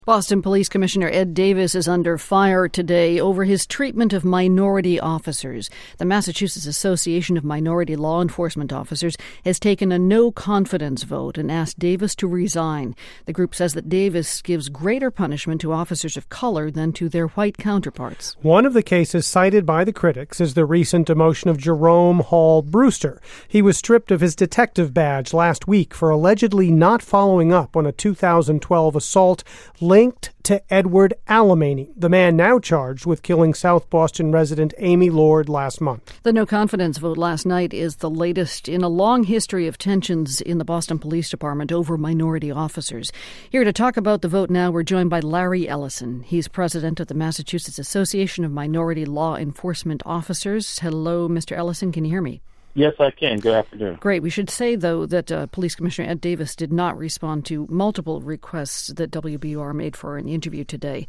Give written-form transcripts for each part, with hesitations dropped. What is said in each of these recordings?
Boston Police Commissioner Ed Davis is under fire today over his treatment of minority officers. The Massachusetts Association of Minority Law Enforcement Officers has taken a no-confidence vote and asked Davis to resign. The group says that Davis gives greater punishment to officers of color than to their white counterparts. One of the cases cited by the critics is the recent demotion of Jerome Hall Brewster. He was stripped of his detective badge last week for allegedly not following up on a 2012 assault linked to Edward Alemany, the man now charged with killing South Boston resident Amy Lord last month. The no-confidence vote last night is the latest in a long history of tensions in the Boston Police Department over minority officers. Here to talk about the vote now, we're joined by Larry Ellison. He's president of the Massachusetts Association of Minority Law Enforcement Officers. Hello, Mr. Ellison. Can you hear me? Yes, I can. Good afternoon. Great. We should say, though, that Police Commissioner Ed Davis did not respond to multiple requests that WBUR made for an interview today.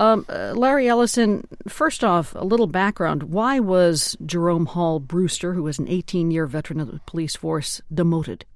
Larry Ellison, first off, a little background. Why was Jerome Hall Brewster, who was an 18-year veteran of the police force, demoted?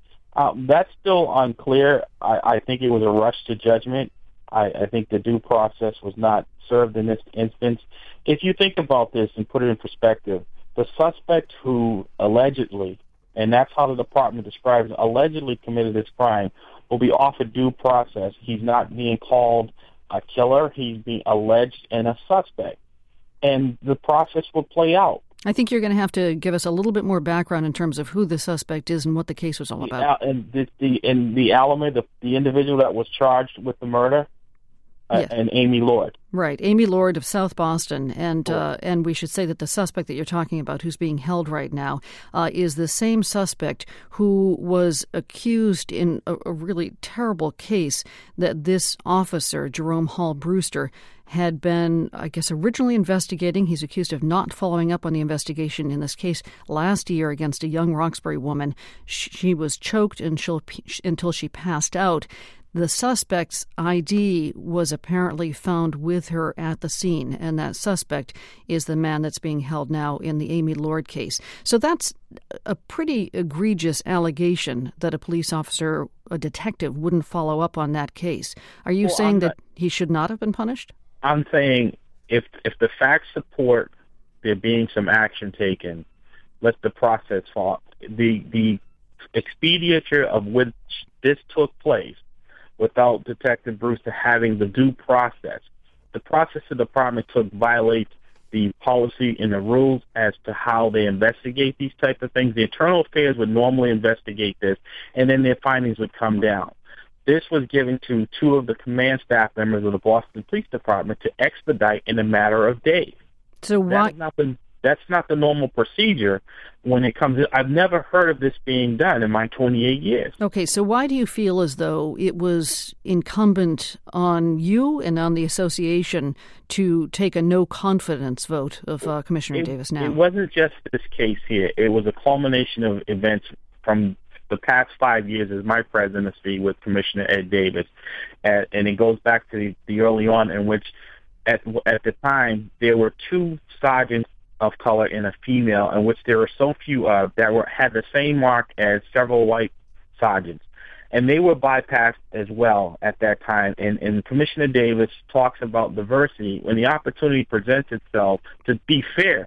That's still unclear. I think it was a rush to judgment. I think the due process was not served in this instance. If you think about this and put it in perspective, the suspect who allegedly, and that's how the department describes it, allegedly committed this crime, will be offered due process. He's not being called a killer. He's being alleged and a suspect. And the process will play out. I think you're going to have to give us a little bit more background in terms of who the suspect is and what the case was all about. And the Alemany, the individual that was charged with the murder, yes. And Amy Lord. Right, Amy Lord of South Boston, and we should say that the suspect that you're talking about, who's being held right now, is the same suspect who was accused in a really terrible case that this officer, Jerome Hall Brewster, had been, I guess, originally investigating. He's accused of not following up on the investigation in this case last year against a young Roxbury woman. She was choked until she passed out. The suspect's ID was apparently found with her at the scene, and that suspect is the man that's being held now in the Amy Lord case. So that's a pretty egregious allegation that a police officer, a detective, wouldn't follow up on that case. Are you saying that he should not have been punished? I'm saying if the facts support there being some action taken, let the process fall. The expediture of which this took place, without Detective Brewster having the due process. The process the department took violates the policy and the rules as to how they investigate these types of things. The internal affairs would normally investigate this, and then their findings would come down. This was given to two of the command staff members of the Boston Police Department to expedite in a matter of days. So why? That's not the normal procedure when it comes to, I've never heard of this being done in my 28 years. Okay, so why do you feel as though it was incumbent on you and on the association to take a no-confidence vote of Commissioner Davis now? It wasn't just this case here. It was a culmination of events from the past 5 years as my presidency with Commissioner Ed Davis. And it goes back to the early on in which, at the time, there were two sergeants of color and a female, in which there were so few of that had the same mark as several white sergeants, and they were bypassed as well at that time. And Commissioner Davis talks about diversity when the opportunity presents itself to be fair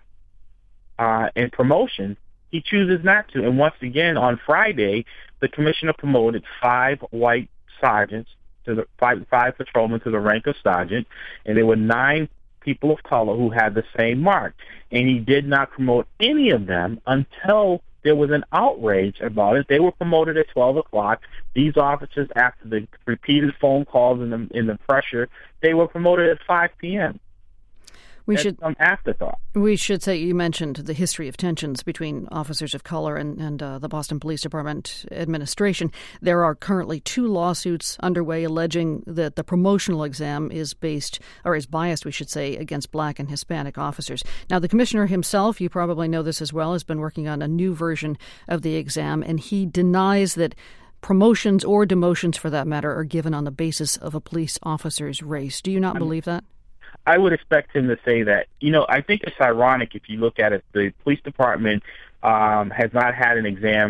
in promotion. He chooses not to. And once again, on Friday, the commissioner promoted 5 white sergeants to the five patrolmen to the rank of sergeant, and there were 9 people of color who had the same mark. And he did not promote any of them until there was an outrage about it. They were promoted at 12 o'clock. These officers, after the repeated phone calls and the pressure, they were promoted at 5 p.m. Some afterthought. We should say, you mentioned the history of tensions between officers of color and the Boston Police Department administration. There are currently 2 lawsuits underway alleging that the promotional exam is biased, we should say, against black and Hispanic officers. Now, the commissioner himself, you probably know this as well, has been working on a new version of the exam, and he denies that promotions or demotions, for that matter, are given on the basis of a police officer's race. Do you not believe that? I would expect him to say that. I think it's ironic if you look at it. The police department has not had an exam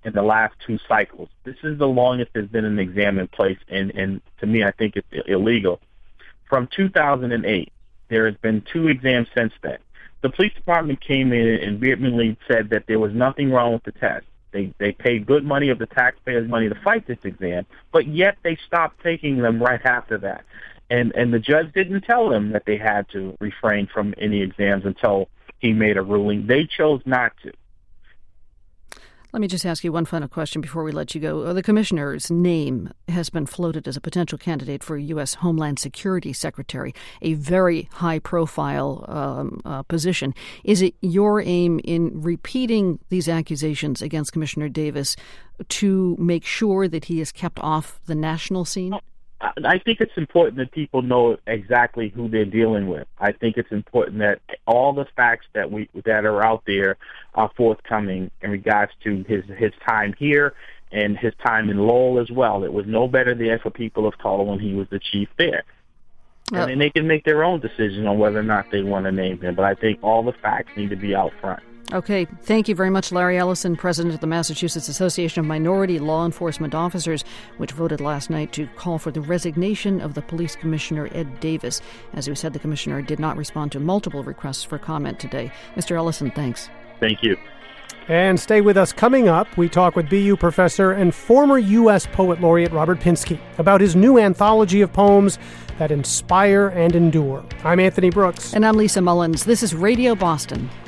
in the last 2 cycles. This is the longest there's been an exam in place, and to me, I think it's illegal. From 2008, there has been 2 exams since then. The police department came in and vehemently said that there was nothing wrong with the test. They paid good money of the taxpayers' money to fight this exam, but yet they stopped taking them right after that. And the judge didn't tell them that they had to refrain from any exams until he made a ruling. They chose not to. Let me just ask you one final question before we let you go. The commissioner's name has been floated as a potential candidate for U.S. Homeland Security Secretary, a very high-profile position. Is it your aim in repeating these accusations against Commissioner Davis to make sure that he is kept off the national scene? I think it's important that people know exactly who they're dealing with. I think it's important that all the facts that are out there are forthcoming in regards to his time here and his time in Lowell as well. It was no better there for people of color when he was the chief there. And then they can make their own decision on whether or not they want to name him. But I think all the facts need to be out front. Okay. Thank you very much, Larry Ellison, president of the Massachusetts Association of Minority Law Enforcement Officers, which voted last night to call for the resignation of the police commissioner, Ed Davis. As we said, the commissioner did not respond to multiple requests for comment today. Mr. Ellison, thanks. Thank you. And stay with us. Coming up, we talk with BU professor and former U.S. Poet Laureate Robert Pinsky about his new anthology of poems that inspire and endure. I'm Anthony Brooks. And I'm Lisa Mullins. This is Radio Boston.